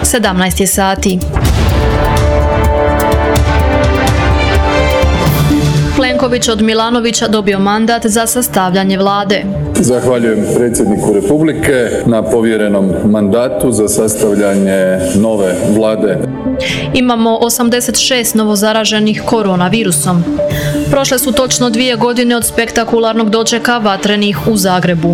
17 je sati. Plenković od Milanovića dobio mandat za sastavljanje vlade. Zahvaljujem predsjedniku Republike na povjerenom mandatu za sastavljanje nove vlade. Imamo 86 novozaraženih koronavirusom. Prošle su točno 2 godine od spektakularnog dočeka vatrenih u Zagrebu.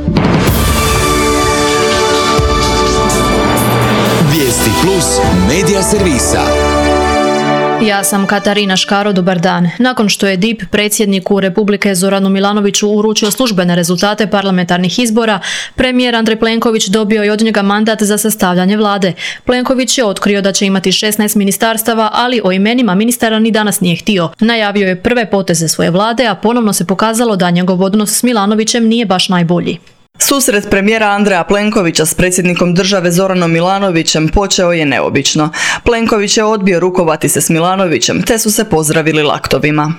Vijesti Plus medija servisa. Ja sam Katarina Škaro, dobar dan. Nakon što je DIP predsjedniku Republike Zoranu Milanoviću uručio službene rezultate parlamentarnih izbora, premijer Andrej Plenković dobio je od njega mandat za sastavljanje vlade. Plenković je otkrio da će imati 16 ministarstava, ali o imenima ministara ni danas nije htio. Najavio je prve poteze svoje vlade, a ponovno se pokazalo da njegov odnos s Milanovićem nije baš najbolji. Susret premijera Andreja Plenkovića s predsjednikom države Zoranom Milanovićem počeo je neobično. Plenković je odbio rukovati se s Milanovićem, te su se pozdravili laktovima.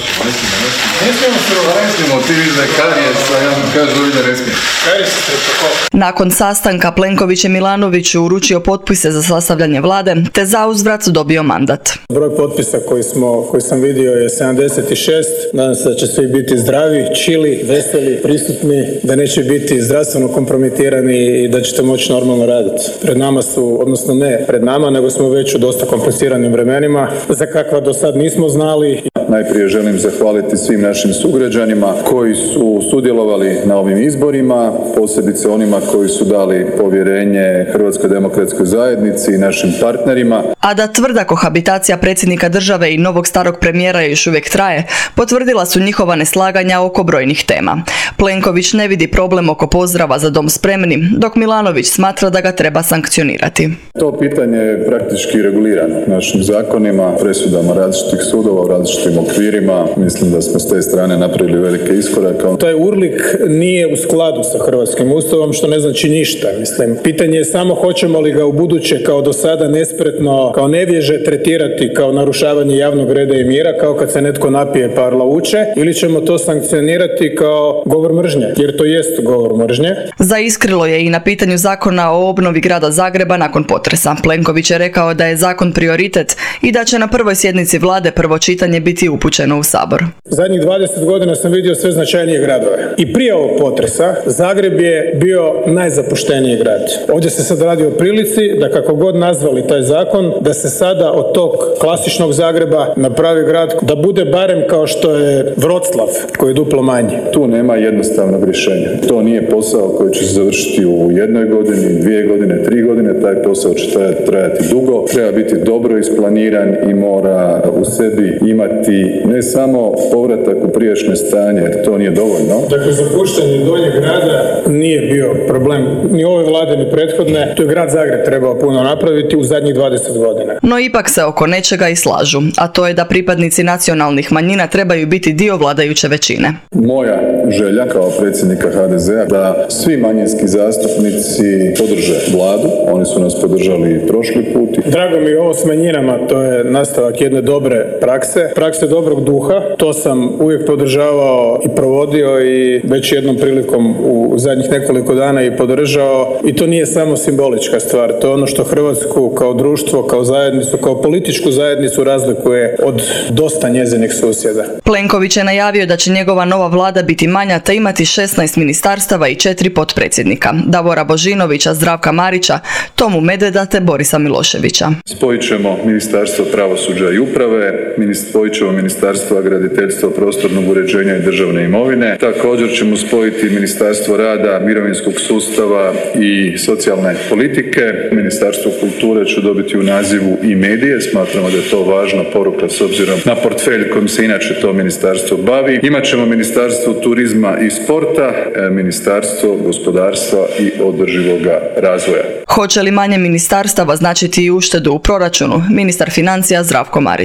Nakon sastanka Plenković je Milanoviću uručio potpise za sastavljanje vlade, te zauzvrat dobio mandat. Broj potpisa koji sam vidio je 76. Nadam se da će svi biti zdravi, čili, veseli, prisutni, da neće biti zdravstveno kompromitirani i da ćete moći normalno raditi. Pred nama su, odnosno ne pred nama, nego smo već u dosta kompliciranim vremenima, za kakva do sad nismo znali. Najprije želim zahvaliti svim našim sugrađanima koji su sudjelovali na ovim izborima, posebice onima koji su dali povjerenje Hrvatskoj demokratskoj zajednici i našim partnerima. A da tvrda kohabitacija predsjednika države i novog starog premijera još uvijek traje, potvrdila su njihova neslaganja oko brojnih tema. Plenković ne vidi problem oko pozdrava za dom spremni, dok Milanović smatra da ga treba sankcionirati. To pitanje je praktički regulirano našim zakonima, presudama različitih sudova u različitim okvirima. Mislim da smo s te strane napravili velike iskorake. Taj urlik nije u skladu sa hrvatskim ustavom, što ne znači ništa. Pitanje je samo hoćemo li ga u buduće kao do sada nespretno, kao nevježe tretirati kao narušavanje javnog reda i mira, kao kad se netko napije pa arlauče, ili ćemo to sankcionirati kao govor mržnje, jer to jest govor mržnje. Zaiskrilo je i na pitanju zakona o obnovi grada Zagreba nakon potresa. Plenković je rekao da je zakon prioritet i da će na prvoj sjednici vlade prvo čitanje biti upućeno u Sabor. Zadnjih 20 godina sam vidio sve značajnije gradove. I prije ovog potresa Zagreb je bio najzapušteniji grad. Ovdje se sad radi o prilici da kako god nazvali taj zakon, da se sada od tog klasičnog Zagreba napravi grad da bude barem kao što je Vroclav, koji je duplo manji. Tu nema jednostavnog rješenja. To nije posao koji će se završiti u 1 godini, 2 godine, 3 godine. Taj posao će trajati dugo. Treba biti dobro isplaniran i mora u sebi imati ne samo povratak u prijašnje stanje, jer to nije dovoljno. Dakle, zapuštanje Donjeg grada nije bio problem ni ove vlade, ni prethodne. To je grad Zagreb trebao puno napraviti u zadnjih 20 godina. No ipak se oko nečega i slažu, a to je da pripadnici nacionalnih manjina trebaju biti dio vladajuće većine. Moja želja kao predsjednika HDZ-a da svi manjinski zastupnici podrže vladu. Oni su nas podržali prošli put. Drago mi je ovo s manjinama, to je nastavak jedne dobre prakse dobrog duha. To sam uvijek podržavao i provodio i već jednom prilikom u zadnjih nekoliko dana i podržao. I to nije samo simbolička stvar, to je ono što Hrvatsku kao društvo, kao zajednicu, kao političku zajednicu razlikuje od dosta njezinih susjeda. Plenković je najavio da će njegova nova vlada biti manja te imati 16 ministarstava i 4 potpredsjednika. Davora Božinovića, Zdravka Marića, Tomu Medveda te Borisa Miloševića. Spojit ćemo Ministarstvo pravosuđa i uprave, spojit ćemo Ministarstvo graditeljstva, prostornog uređenja i državne imovine. Također ćemo spojiti Ministarstvo rada, mirovinskog sustava i socijalne politike. Ministarstvo kulture će dobiti u nazivu i medije. Smatramo da je to važna poruka s obzirom na portfelj kojim se inače to ministarstvo bavi. Imaćemo Ministarstvo turizma i sporta, Ministarstvo gospodarstva i održivog razvoja. Hoće li manje ministarstava značiti i uštedu u proračunu? Ministar financija Zdravko Marić.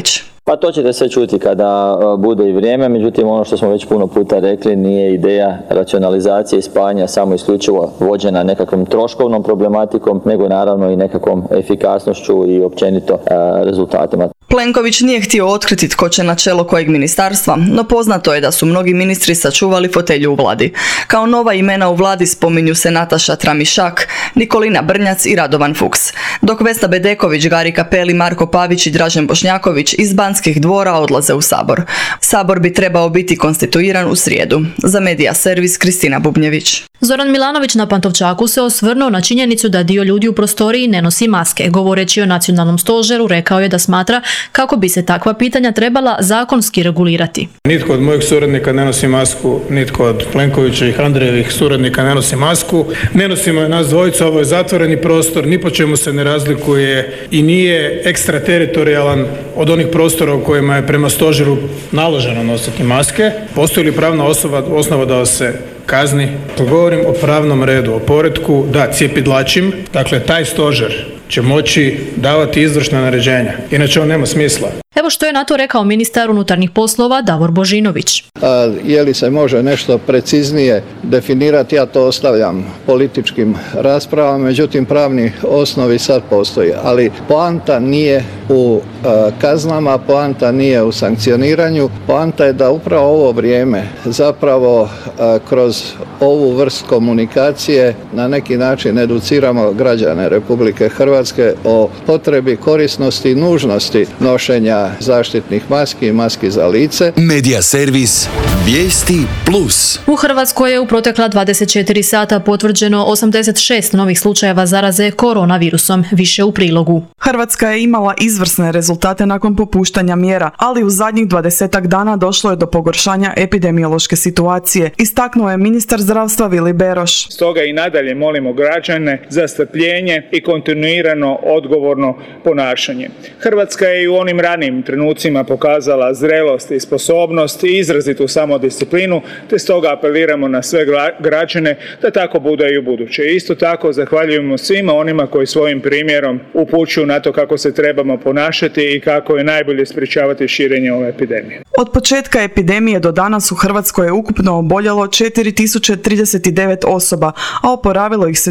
Pa to ćete sve čuti kada bude i vrijeme, međutim ono što smo već puno puta rekli, nije ideja racionalizacije i spajanja samo isključivo vođena nekakvom troškovnom problematikom, nego naravno i nekakvom efikasnošću i općenito rezultatima. Plenković nije htio otkriti tko će na čelo kojeg ministarstva, no poznato je da su mnogi ministri sačuvali fotelju u vladi. Kao nova imena u vladi spominju se Nataša Tramišak, Nikolina Brnjac i Radovan Fuchs, dok Vesna Bedeković, Gari Cappelli, Marko Pavić i Dražen Bošnjaković iz Banskih dvora odlaze u Sabor. Sabor bi trebao biti konstituiran u srijedu. Za Medija servis Kristina Bubnjević. Zoran Milanović na Pantovčaku se osvrnuo na činjenicu da dio ljudi u prostoriji ne nosi maske. Govoreći o nacionalnom stožeru, rekao je da smatra kako bi se takva pitanja trebala zakonski regulirati. Nitko od mojih suradnika ne nosi masku, nitko od Plenkovićevih, Andrejevih suradnika ne nosi masku. Ne nosimo je nas dvojica, ovo je zatvoreni prostor, ni po čemu se ne razlikuje i nije ekstrateritorijalan od onih prostora u kojima je prema stožeru naloženo nositi maske. Postoji li pravna osnova da se kazni? Govorim o pravnom redu, o poretku, da, cjepidlačim, dakle taj stožer će moći davati izvršna naređenja, inače on nema smisla. Evo što je na to rekao ministar unutarnjih poslova Davor Božinović. Je li se može nešto preciznije definirati, ja to ostavljam političkim raspravama, međutim pravni osnovi sad postoji, ali poanta nije u kaznama, poanta nije u sankcioniranju, poanta je da upravo ovo vrijeme zapravo kroz ovu vrst komunikacije na neki način educiramo građane Republike Hrvatske o potrebi, korisnosti i nužnosti nošenja zaštitnih maski i maski za lice. Medija servis Vijesti Plus. U Hrvatskoj je u protekla 24 sata potvrđeno 86 novih slučajeva zaraze koronavirusom, više u prilogu. Hrvatska je imala izvrsne rezultate nakon popuštanja mjera, ali u zadnjih 20 dana došlo je do pogoršanja epidemiološke situacije, istaknuo je ministar zdravstva Vili Beroš. Stoga i nadalje molimo građane za strpljenje i kontinuirano odgovorno ponašanje. Hrvatska je i u onim ranijim trenucima pokazala zrelost i sposobnost i izrazitu samodisciplinu, te stoga apeliramo na sve građane da tako bude i u buduće. Isto tako zahvaljujemo svima onima koji svojim primjerom upućuju na to kako se trebamo ponašati i kako je najbolje sprječavati širenje ove epidemije. Od početka epidemije do danas u Hrvatskoj je ukupno oboljelo 4039 osoba, a oporavilo ih se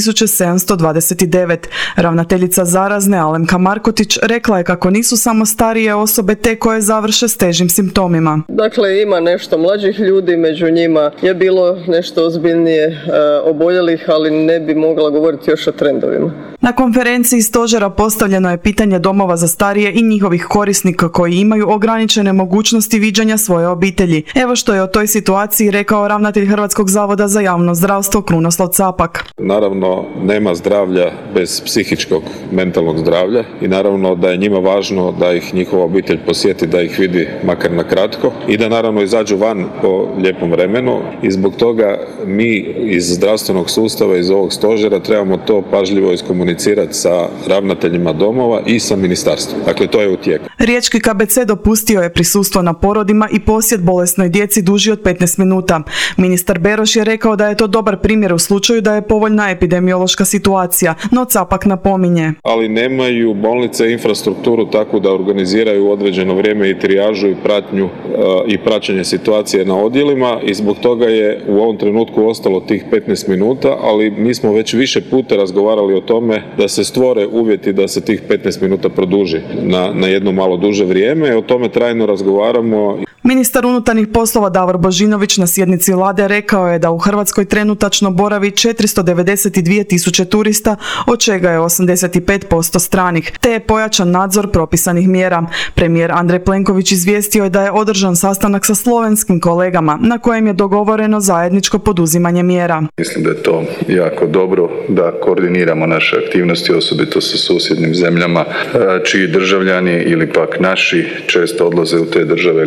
2729. Ravnateljica zarazne Alemka Markotić rekla je kako nisu samo starije osobe te koje završe s težim simptomima. Dakle, ima nešto mlađih ljudi, među njima je bilo nešto ozbiljnije oboljelih, ali ne bi mogla govoriti još o trendovima. Na konferenciji stožera postavljeno je pitanje domova za starije i njihovih korisnika koji imaju ograničene mogućnosti viđanja svoje obitelji. Evo što je o toj situaciji rekao ravnatelj Hrvatskog zavoda za javno zdravstvo Krunoslav Capak. Naravno, nema zdravlja bez psihičkog, mentalnog zdravlja i naravno da je njima važno da ih njihova obitelj posjeti, da ih vidi makar na kratko i da naravno izađu van po lijepom vremenu i zbog toga mi iz zdravstvenog sustava, iz ovog stožera trebamo to pažljivo iskomunicirati sa ravnateljima domova i sa ministarstvom. Dakle, to je u tijeku. Riječki KBC dopustio je prisustvo na porodima i posjet bolesnoj djeci duži od 15 minuta. Ministar Beroš je rekao da je to dobar primjer u slučaju da je povoljna epidemiološka situacija, no Capak napominje. Ali nemaju bolnice infrastrukturu tako da organiziraju određeno vrijeme i trijažu i pratnju i praćenje situacije na odjelima i zbog toga je u ovom trenutku ostalo tih 15 minuta, ali mi smo već više puta razgovarali o tome da se stvore uvjeti da se tih 15 minuta produži na jedno malo duže vrijeme. O tome trajno razgovaramo. Ministar unutarnjih poslova Davor Božinović na sjednici vlade rekao je da u Hrvatskoj trenutačno boravi 492 tisuće turista, od čega je 85% stranih, te je pojačan nadzor propisanih mjera. Premijer Andrej Plenković izvijestio je da je održan sastanak sa slovenskim kolegama na kojem je dogovoreno zajedničko poduzimanje mjera. Mislim da je to jako dobro da koordiniramo naše aktivnosti, osobito sa susjednim zemljama, čiji državljani ili pak naši često odlaze u te države ili obrnuto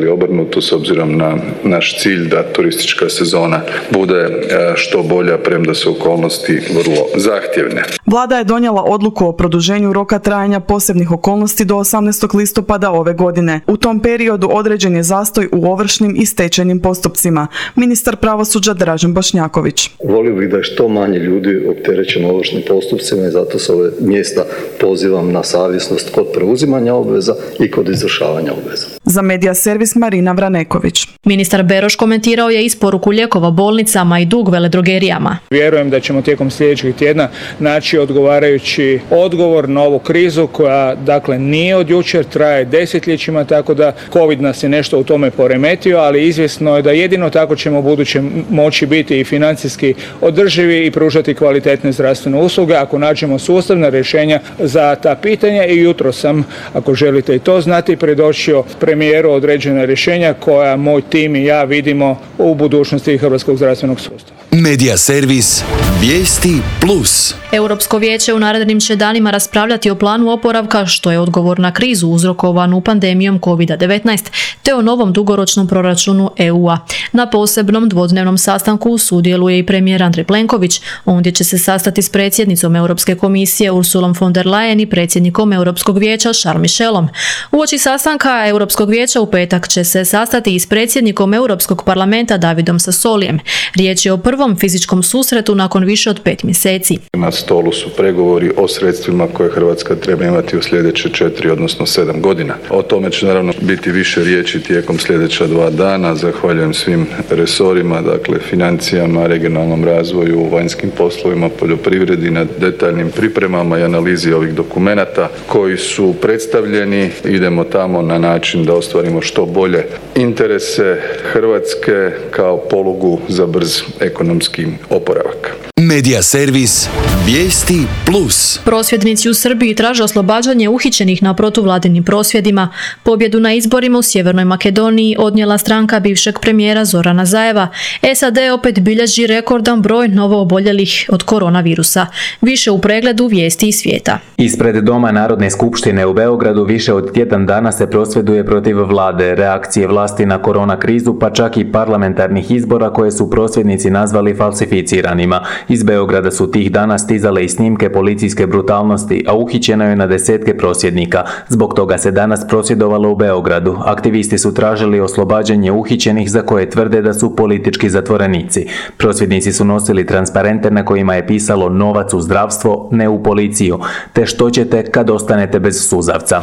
podignutu s obzirom na naš cilj da turistička sezona bude što bolja, premda su okolnosti vrlo zahtjevne. Vlada je donijela odluku o produženju roka trajanja posebnih okolnosti do 18. listopada ove godine. U tom periodu određen je zastoj u ovršnim i stečajnim postupcima. Ministar pravosuđa Dražen Bošnjaković. Volio bih da je što manje ljudi opterećeno ovršnim postupcima i zato s ove mjesta pozivam na savjesnost kod preuzimanja obveza i kod izvršavanja obveza. Za Medija servis Marina Vraneković. Ministar Beroš komentirao je isporuku lijekova bolnicama i dug veledrogerijama. Vjerujem da ćemo tijekom sljedećeg tjedna naći odgovarajući odgovor na ovu krizu koja dakle nije od jučer, traje desetljećima, tako da COVID nas je nešto u tome poremetio, ali izvjesno je da jedino tako ćemo u budućem moći biti i financijski održivi i pružati kvalitetne zdravstvene usluge ako nađemo sustavna rješenja za ta pitanja. I jutro sam, ako želite i to znati, predočio premijeru određena rješenja koja moj tim i ja vidimo u budućnosti hrvatskog zdravstvenog sustava. Medija servis Vijesti Plus. Europsko vijeće u narednim će danima raspravljati o planu oporavka, što je odgovor na krizu uzrokovanu pandemijom COVID-19, te o novom dugoročnom proračunu EU-a. Na posebnom dvodnevnom sastanku sudjeluje i premijer Andrej Plenković. Ondje će se sastati s predsjednicom Europske komisije Ursulom von der Leyen i predsjednikom Europskog vijeća Charles Michelom. Uoči sastanka Europskog vijeća u petak će se sastati i s predsjednikom Europskog parlamenta Davidom Sassolijem. Riječ je o prvom fizičkom susretu nakon više od 5 mjeseci. Na stolu su pregovori o sredstvima koje Hrvatska treba imati u sljedeće 4, odnosno 7 godina. O tome će naravno biti više riječi tijekom sljedeća 2 dana. Zahvaljujem svim resorima, dakle financijama, regionalnom razvoju, vanjskim poslovima, poljoprivredi na detaljnim pripremama i analizi ovih dokumenata koji su predstavljeni. Idemo tamo na način da ostvarimo što bolje interese Hrvatske kao polugu za brz ekonomski oporavak. Medija servis Vijesti Plus. Prosvjednici u Srbiji traže oslobađanje uhićenih na protuvladinim prosvjedima. Pobjedu na izborima u Sjevernoj Makedoniji odnijela stranka bivšeg premijera Zorana Zajeva. SAD opet bilježi rekordan broj novooboljelih od koronavirusa. Više u pregledu vijesti iz svijeta. Ispred Doma Narodne skupštine u Beogradu više od tjedan dana se prosvjeduje protiv vlade, reakcije vlasti na korona krizu, pa čak i parlamentarnih izbora koje su prosvjednici nazvali falsificiranima. Iz Beograda su tih dana stizale i snimke policijske brutalnosti, a uhićeno je na desetke prosvjednika. Zbog toga se danas prosvjedovalo u Beogradu. Aktivisti su tražili oslobađanje uhićenih za koje tvrde da su politički zatvorenici. Prosvjednici su nosili transparente na kojima je pisalo novac u zdravstvo, ne u policiju, te što ćete kad ostanete bez suzavca.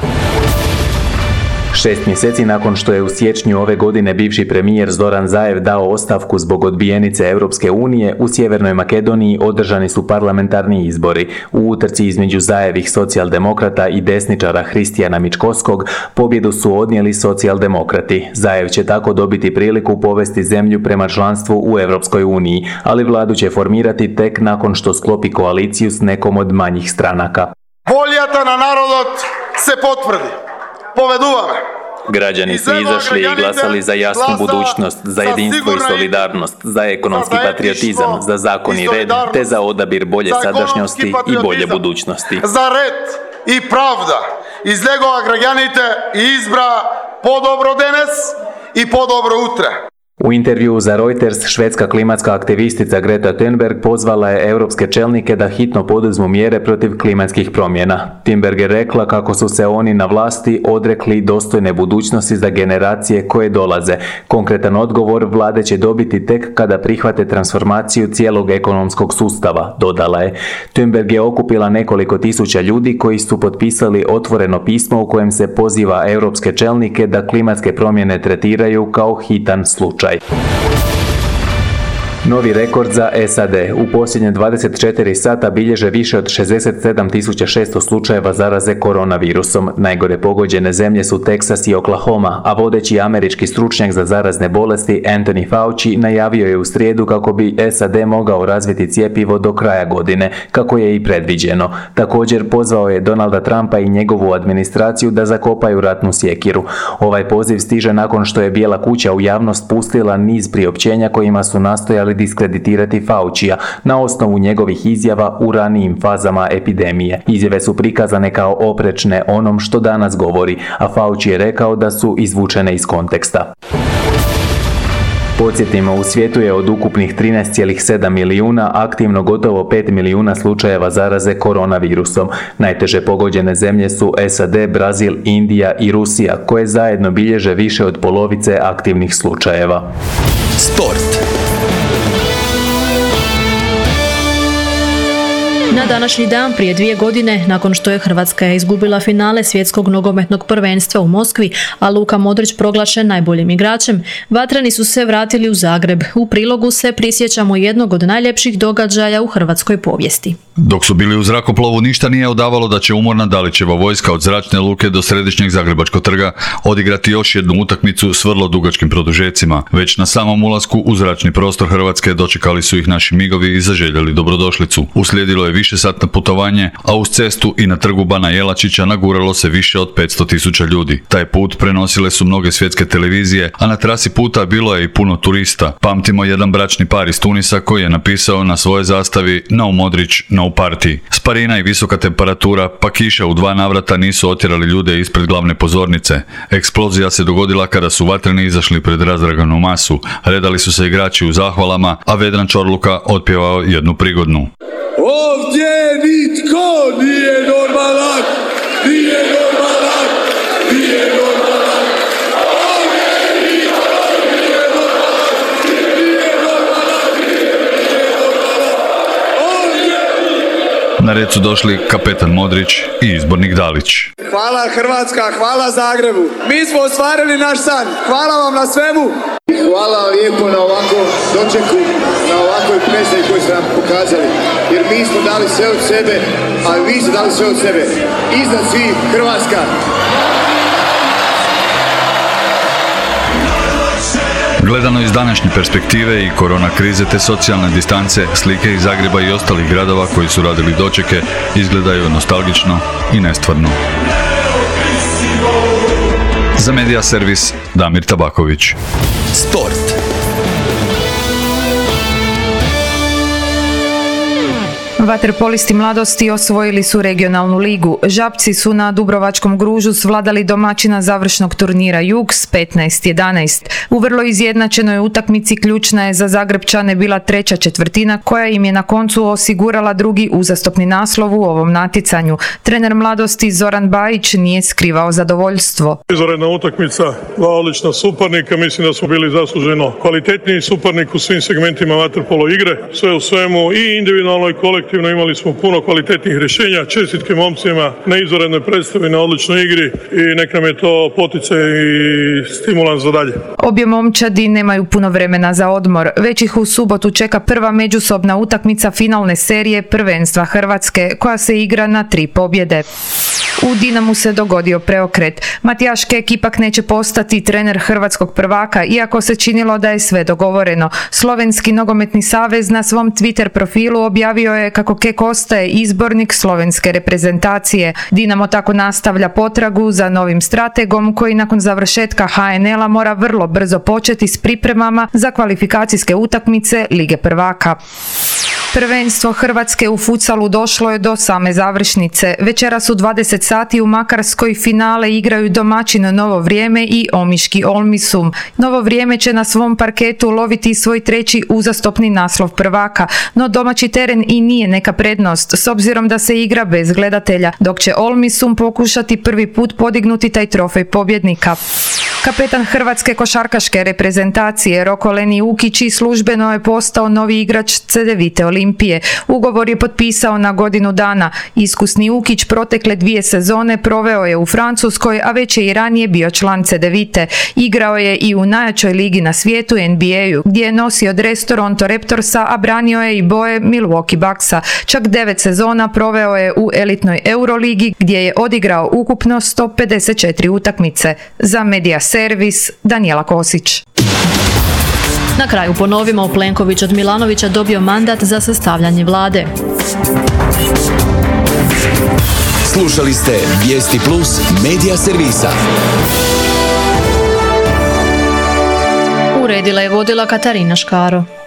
6 mjeseci nakon što je u siječnju ove godine bivši premijer Zoran Zaev dao ostavku zbog odbijenice Europske unije, u Sjevernoj Makedoniji održani su parlamentarni izbori. U utrci između Zaevih socijaldemokrata i desničara Hristijana Mičkovskog pobjedu su odnijeli socijaldemokrati. Zaev će tako dobiti priliku povesti zemlju prema članstvu u Europskoj uniji, ali vladu će formirati tek nakon što sklopi koaliciju s nekom od manjih stranaka. Voljata na narodot se potvrdi. Poveduvame. Građani su izašli i glasali za jasnu budućnost, za jedinstvo i solidarnost, za ekonomski patriotizam, za zakon i red, te za odabir bolje sadašnjosti i bolje budućnosti. Za red i pravda. Iz njegova građanite izbra podobro danes i podobro utra. U intervjuu za Reuters švedska klimatska aktivistica Greta Thunberg pozvala je europske čelnike da hitno poduzmu mjere protiv klimatskih promjena. Thunberg je rekla kako su se oni na vlasti odrekli dostojne budućnosti za generacije koje dolaze. Konkretan odgovor vlade će dobiti tek kada prihvate transformaciju cijelog ekonomskog sustava, dodala je. Thunberg je okupila nekoliko tisuća ljudi koji su potpisali otvoreno pismo u kojem se poziva europske čelnike da klimatske promjene tretiraju kao hitan slučaj. Novi rekord za SAD. U posljednje 24 sata bilježe više od 67.600 slučajeva zaraze koronavirusom. Najgore pogođene zemlje su Teksas i Oklahoma, a vodeći američki stručnjak za zarazne bolesti Anthony Fauci najavio je u srijedu kako bi SAD mogao razviti cjepivo do kraja godine, kako je i predviđeno. Također pozvao je Donalda Trumpa i njegovu administraciju da zakopaju ratnu sjekiru. Ovaj poziv stiže nakon što je Bijela kuća u javnost pustila niz priopćenja kojima su nastojali diskreditirati Faucija na osnovu njegovih izjava u ranijim fazama epidemije. Izjave su prikazane kao oprečne onom što danas govori, a Fauci je rekao da su izvučene iz konteksta. Podsjetimo, u svijetu je od ukupnih 13,7 milijuna aktivno gotovo 5 milijuna slučajeva zaraze koronavirusom. Najteže pogođene zemlje su SAD, Brazil, Indija i Rusija, koje zajedno bilježe više od polovice aktivnih slučajeva. Sport. Na današnji dan prije 2 godine, nakon što je Hrvatska izgubila finale svjetskog nogometnog prvenstva u Moskvi, a Luka Modrić proglašen najboljim igračem, vatreni su se vratili u Zagreb. U prilogu se prisjećamo jednog od najljepših događaja u hrvatskoj povijesti. Dok su bili u zrakoplovu, ništa nije odavalo da će umorna Dalićeva vojska od Zračne luke do središnjeg Zagrebačkog trga odigrati još jednu utakmicu s vrlo dugačkim produžecima. Već na samom ulasku u zračni prostor Hrvatske dočekali su ih naši migovi i zaželjeli dobrodošlicu. Uslijedilo je višesatno putovanje, a uz cestu i na trgu Bana Jelačića naguralo se više od 500.000 ljudi. Taj put prenosile su mnoge svjetske televizije, a na trasi puta bilo je i puno turista. Pamtimo jedan bračni par iz Tunisa koji je napisao na svojoj zastavi No Modrić, no party. Sparina i visoka temperatura, pa kiša u 2 navrata nisu otjerali ljude ispred glavne pozornice. Eksplozija se dogodila kada su vatreni izašli pred razdraganu masu. Redali su se igrači u zahvalama, a Vedran Čorluka otpjevao jednu prigodnu. Ovdje nitko nije normalan, nije normalan, nije normalan. Ovdje nitko nije normalan, nije normalan, nije normalan. Na red su došli kapetan Modrić i izbornik Dalić. Hvala Hrvatska, hvala Zagrebu. Mi smo ostvarili naš san. Hvala vam na svemu. Hvala lijepo na ovakvom dočeku, na ovakvoj predstavi koju ste nam pokazali. Jer mi smo dali sve od sebe, a vi ste dali sve od sebe. Iznad svih Hrvatska. Gledano iz današnje perspektive i korona krize te socijalne distance, slike iz Zagreba i ostalih gradova koji su radili dočeke izgledaju nostalgično i nestvarno. Za Medija servis Damir Tabaković. Sport. Vaterpolisti Mladosti osvojili su regionalnu ligu. Žabci su na Dubrovačkom Gružu svladali domaćina završnog turnira Jug s 15-11. U vrlo izjednačenoj utakmici ključna je za Zagrebčane bila treća četvrtina koja im je na koncu osigurala drugi uzastopni naslov u ovom natjecanju. Trener Mladosti Zoran Bajić nije skrivao zadovoljstvo. Izvanredna utakmica, 2 odlična suparnika, mislim da smo bili zasluženo kvalitetniji suparnik u svim segmentima vaterpolo igre. Sve u svemu i individualno i kolektivno imali smo puno kvalitetnih rješenja. Čestitke momcima na izvanrednoj predstavi, na odličnoj igri i nek nam je to poticaj i stimulans za dalje. Obje momčadi nemaju puno vremena za odmor. Već ih u subotu čeka prva međusobna utakmica finalne serije prvenstva Hrvatske koja se igra na 3 pobjede. U Dinamu se dogodio preokret. Matijaš Kek ipak neće postati trener hrvatskog prvaka, iako se činilo da je sve dogovoreno. Slovenski nogometni savez na svom Twitter profilu objavio je kako Kek ostaje izbornik slovenske reprezentacije. Dinamo tako nastavlja potragu za novim strategom koji nakon završetka HNL-a mora vrlo brzo početi s pripremama za kvalifikacijske utakmice Lige prvaka. Prvenstvo Hrvatske u futsalu došlo je do same završnice. Večeras u 20 sati u Makarskoj finale igraju domaćin Novo Vrijeme i Omiški Olmisum. Novo Vrijeme će na svom parketu loviti svoj 3. uzastopni naslov prvaka, no domaći teren i nije neka prednost s obzirom da se igra bez gledatelja, dok će Olmisum pokušati prvi put podignuti taj trofej pobjednika. Kapetan hrvatske košarkaške reprezentacije Roko Leni Ukić službeno je postao novi igrač Cedevite Olimpije. Ugovor je potpisao na godinu dana. Iskusni Ukić protekle 2 sezone proveo je u Francuskoj, a već je i ranije bio član Cedevite. Igrao je i u najjačoj ligi na svijetu NBA-u, gdje je nosio dres Toronto Raptorsa, a branio je i boje Milwaukee Bucksa. Čak 9 sezona proveo je u elitnoj Euroligi, gdje je odigrao ukupno 154 utakmice. Za Medija servis Danijela Kosić. Na kraju ponovimo, Plenković od Milanovića dobio mandat za sastavljanje vlade. Slušali ste Vijesti Plus Medija servisa. Uredila je vodila Katarina Škaro.